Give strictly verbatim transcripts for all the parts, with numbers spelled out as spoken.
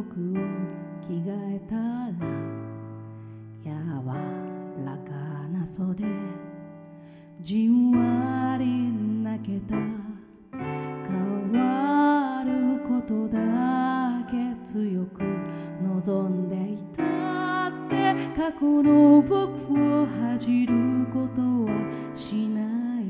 服を着替えたら柔らかな袖じんわり泣けた変わることだけ強く望んでいたって過去の僕を恥じることはしない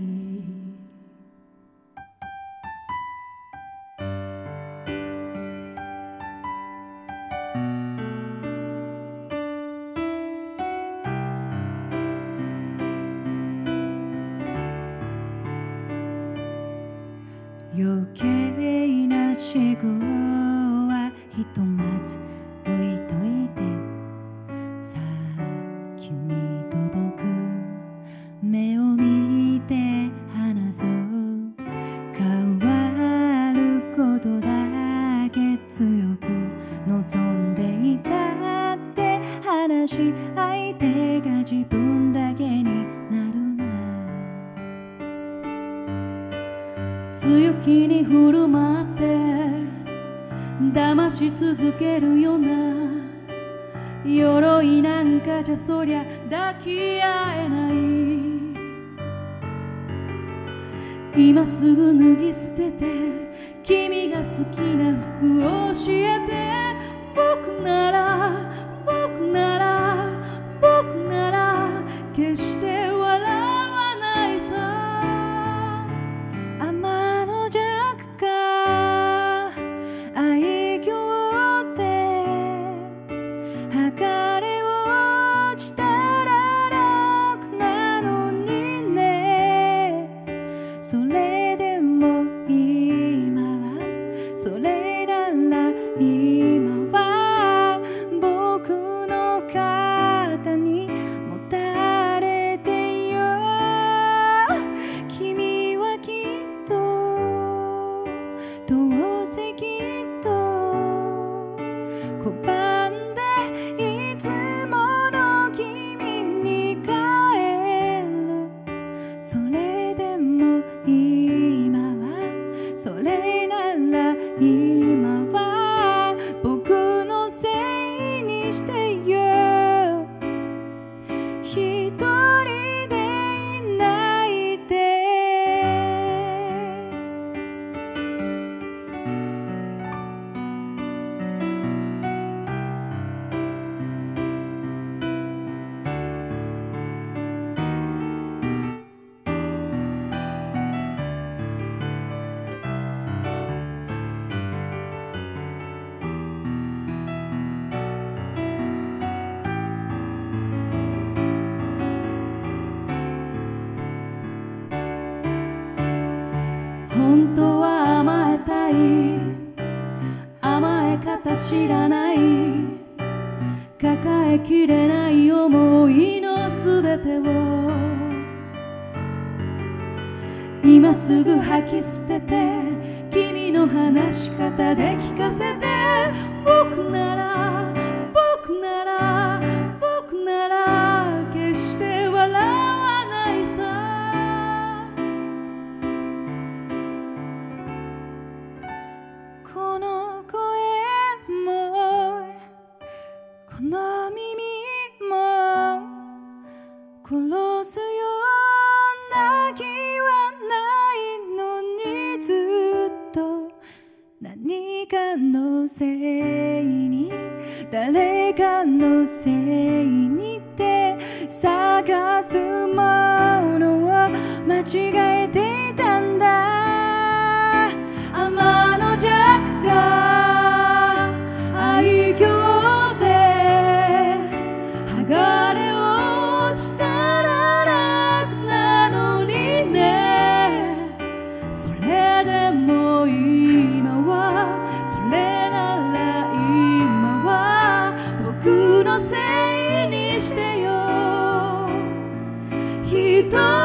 余計な思考はひとまず置いといてさあ君と僕目を見て話そう変わることだけ強く望んでいたって話し相手が自分だけになる強気に振る舞って騙し続けるような鎧なんかじゃそりゃ抱き合えない今すぐ脱ぎ捨てて君が好きな服を教えて僕なら僕なら僕なら決して笑わないさ天の弱か愛嬌で剥がれ落ちたら楽なのにねそれでも今はそれなら今は僕の肩にもたれてよ君はきっとどうせきっと拒んでいつもの君に帰るそれでも今はそれなら今は僕のせいにしてよ一人でいないで本当は甘えたい甘え方知らない抱えきれない思いのすべてを今すぐ吐き捨てて君の話し方で聞かせて僕なら僕なら僕なら決して笑わないさこの声もこの耳も殺すような気はないのにずっと何かのせいに誰かのせいにって探すものを間違えていたんだ天の弱が愛嬌で剥がれ落ちたら楽なのにねそれでも今はそれなら今は僕のせいにしてよ一人